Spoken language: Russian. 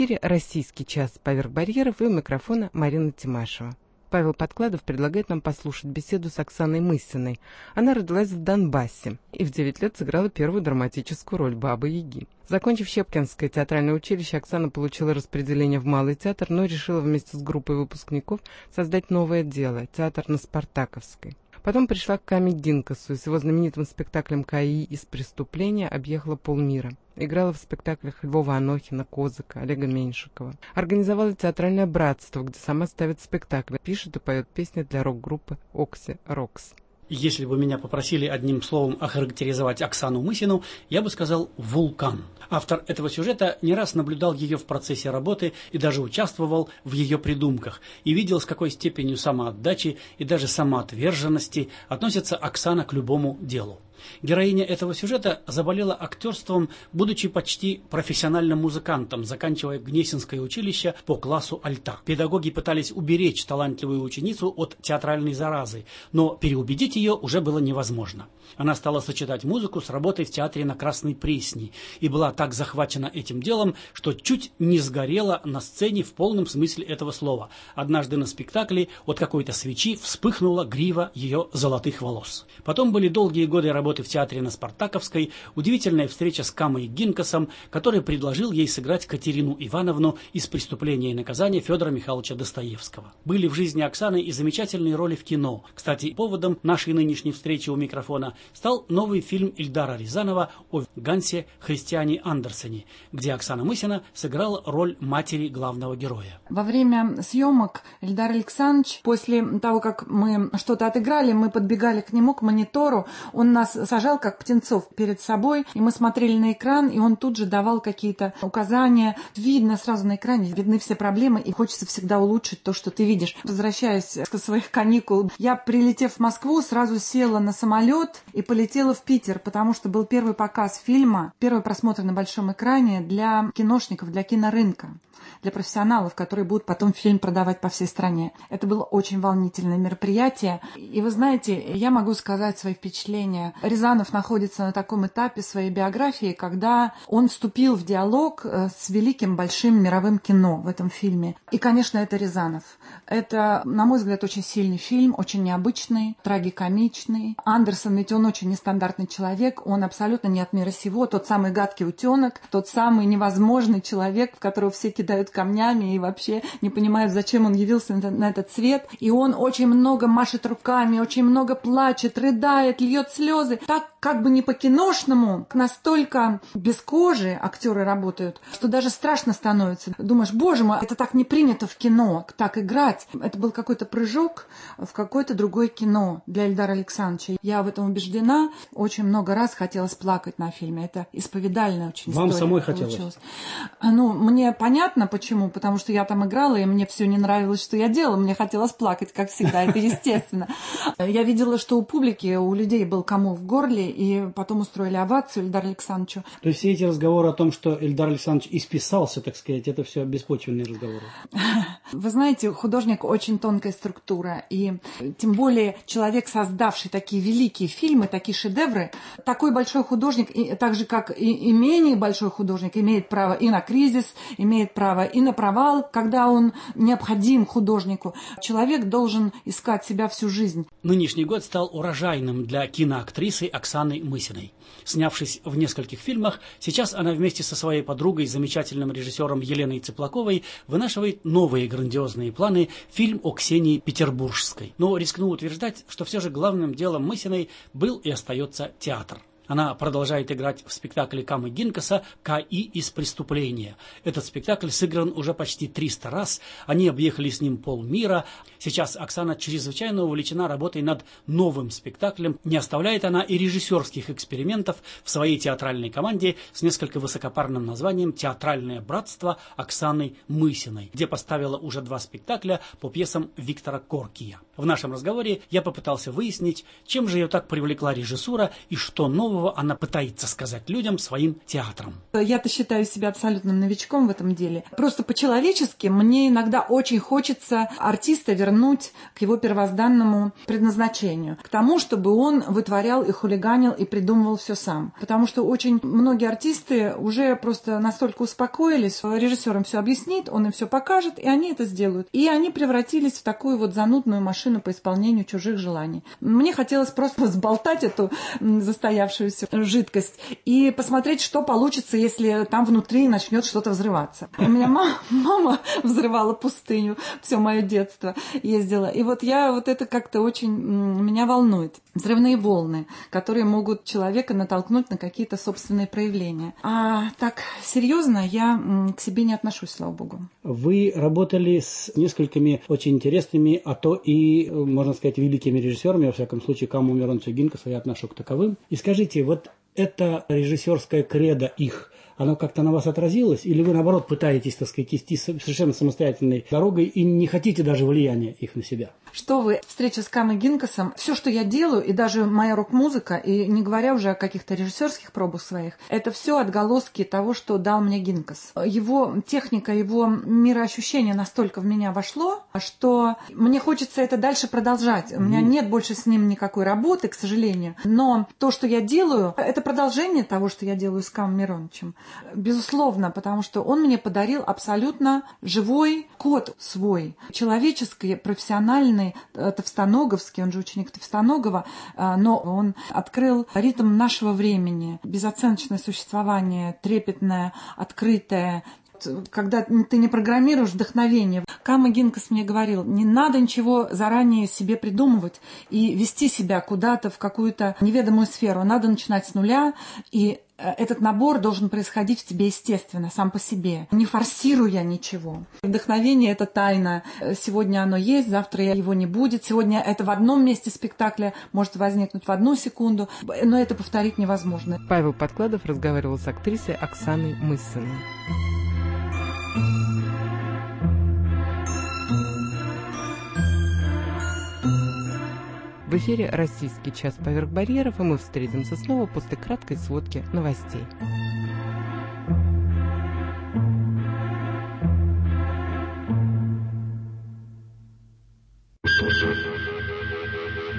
эфире «Российский час. Поверх барьеров», и у микрофона Марина Тимашева. Павел Подкладов предлагает нам послушать беседу с Оксаной Мысиной. Она родилась в Донбассе и в 9 лет сыграла первую драматическую роль Бабы-Яги. Закончив Щепкинское театральное училище, Оксана получила распределение в Малый театр, но решила вместе с группой выпускников создать новое дело – театр на Спартаковской. Потом пришла к Каме Гинкасу и с его знаменитым спектаклем «КАИ из преступления» объехала полмира. Играла в спектаклях Львова Анохина, Козыка, Олега Меньшикова. Организовала театральное братство, где сама ставит спектакли, пишет и поет песни для рок-группы «Окси Рокс». Если бы меня попросили одним словом охарактеризовать Оксану Мысину, я бы сказал «вулкан». Автор этого сюжета не раз наблюдал ее в процессе работы и даже участвовал в ее придумках, и видел, с какой степенью самоотдачи и даже самоотверженности относится Оксана к любому делу. Героиня этого сюжета заболела актерством, будучи почти профессиональным музыкантом, заканчивая Гнесинское училище по классу альта. Педагоги пытались уберечь талантливую ученицу от театральной заразы, но переубедить ее уже было невозможно. Она стала сочетать музыку с работой в театре на Красной Пресне и была так захвачена этим делом, что чуть не сгорела на сцене в полном смысле этого слова. Однажды на спектакле от какой-то свечи вспыхнула грива ее золотых волос. Потом были долгие годы работы в театре на Спартаковской, удивительная встреча с Камой Гинкасом, который предложил ей сыграть Катерину Ивановну из «Преступления и наказания» Федора Михайловича Достоевского. Были в жизни Оксаны и замечательные роли в кино. Кстати, поводом нашей нынешней встречи у микрофона стал новый фильм Эльдара Рязанова о Гансе Христиане Андерсене, где Оксана Мысина сыграла роль матери главного героя. Во время съемок Эльдар Александрович, после того, как мы что-то отыграли, мы подбегали к нему, к монитору, он нас сажал как птенцов перед собой, и мы смотрели на экран, и он тут же давал какие-то указания. Видно сразу на экране, видны все проблемы, и хочется всегда улучшить то, что ты видишь. Возвращаясь со своих каникул, я, прилетев в Москву, сразу села на самолет и полетела в Питер, потому что был первый показ фильма, первый просмотр на большом экране для киношников, для кинорынка, для профессионалов, которые будут потом фильм продавать по всей стране. Это было очень волнительное мероприятие. И вы знаете, я могу сказать свои впечатления. Рязанов находится на таком этапе своей биографии, когда он вступил в диалог с великим большим мировым кино в этом фильме. И, конечно, это Рязанов. Это, на мой взгляд, очень сильный фильм, очень необычный, трагикомичный. Андерсон, ведь он очень нестандартный человек, он абсолютно не от мира сего, тот самый гадкий утенок, тот самый невозможный человек, в которого все кидают камнями и вообще не понимают, зачем он явился на этот свет. И он очень много машет руками, очень много плачет, рыдает, льет слезы. Так как бы не по-киношному, настолько без кожи актеры работают, что даже страшно становится. Думаешь, боже мой, это так не принято в кино, так играть. Это был какой-то прыжок в какое-то другое кино для Эльдара Александровича. Я в этом убеждена. Очень много раз хотелось плакать на фильме. Это исповедальная очень история. Вам самой хотелось? Ну, мне понятно, почему. Потому что я там играла, и мне все не нравилось, что я делала. Мне хотелось плакать, как всегда. Это естественно. Я видела, что у публики, у людей был кому в горле, и потом устроили овацию Эльдару Александровичу. То есть все эти разговоры о том, что Эльдар Александрович исписался, так сказать, это все беспочвенные разговоры? Вы знаете, художник очень тонкая структура, и тем более человек, создавший такие великие фильмы, такие шедевры, такой большой художник, и так же, как и менее большой художник, имеет право и на кризис, имеет право и на провал, когда он необходим художнику. Человек должен искать себя всю жизнь. Нынешний год стал урожайным для киноактрисы Оксаны Мысиной. Снявшись в нескольких фильмах, сейчас она вместе со своей подругой, замечательным режиссером Еленой Цыплаковой, вынашивает новые грандиозные планы – фильм о Ксении Петербургской. Но рискну утверждать, что все же главным делом Мысиной был и остается театр. Она продолжает играть в спектакле Камы Гинкаса «КАИ из преступления». Этот спектакль сыгран уже почти 300 раз, они объехали с ним полмира. Сейчас Оксана чрезвычайно увлечена работой над новым спектаклем. Не оставляет она и режиссерских экспериментов в своей театральной команде с несколько высокопарным названием «Театральное братство Оксаны Мысиной», где поставила уже 2 спектакля по пьесам Виктора Коркия. В нашем разговоре я попытался выяснить, чем же ее так привлекла режиссура и что нового нового она пытается сказать людям своим театром? Я-то считаю себя абсолютным новичком в этом деле. Просто по-человечески мне иногда очень хочется артиста вернуть к его первозданному предназначению, к тому, чтобы он вытворял и хулиганил и придумывал все сам. Потому что очень многие артисты уже просто настолько успокоились, режиссер им все объяснит, он им все покажет, и они это сделают. И они превратились в такую вот занудную машину по исполнению чужих желаний. Мне хотелось просто сболтать эту застоявшуюся жидкость и посмотреть, что получится, если там внутри начнет что-то взрываться. У меня мама взрывала пустыню все мое детство, ездила. И вот это как-то очень меня волнует. Взрывные волны, которые могут человека натолкнуть на какие-то собственные проявления. А так серьезно я к себе не отношусь, слава богу. Вы работали с несколькими очень интересными, а то и, можно сказать, великими режиссерами, во всяком случае, Каму Миронцу и Гинкасу я отношу к таковым. И скажите, вот это режиссерская кредо их, оно как-то на вас отразилось? Или вы, наоборот, пытаетесь, так сказать, идти совершенно самостоятельной дорогой и не хотите даже влияния их на себя? Что вы, встреча с Камой Гинкасом, все, что я делаю, и даже моя рок-музыка, и не говоря уже о каких-то режиссерских пробах своих, это все отголоски того, что дал мне Гинкас. Его техника, его мироощущение настолько в меня вошло, что мне хочется это дальше продолжать. У меня нет больше с ним никакой работы, к сожалению. Но то, что я делаю, это продолжение того, что я делаю с Камом Миронычем. Безусловно, потому что он мне подарил абсолютно живой код свой, человеческий, профессиональный, товстоноговский, он же ученик Товстоногова, но он открыл ритм нашего времени, безоценочное существование, трепетное, открытое, когда ты не программируешь вдохновение. Кама Гинкас мне говорил, не надо ничего заранее себе придумывать и вести себя куда-то в какую-то неведомую сферу. Надо начинать с нуля, и этот набор должен происходить в тебе естественно, сам по себе, не форсируя ничего. Вдохновение – это тайна. Сегодня оно есть, завтра его не будет. Сегодня это в одном месте спектакля может возникнуть в одну секунду, но это повторить невозможно. Павел Подкладов разговаривал с актрисой Оксаной Мысиной. В эфире «Российский час поверх барьеров», и мы встретимся снова после краткой сводки новостей.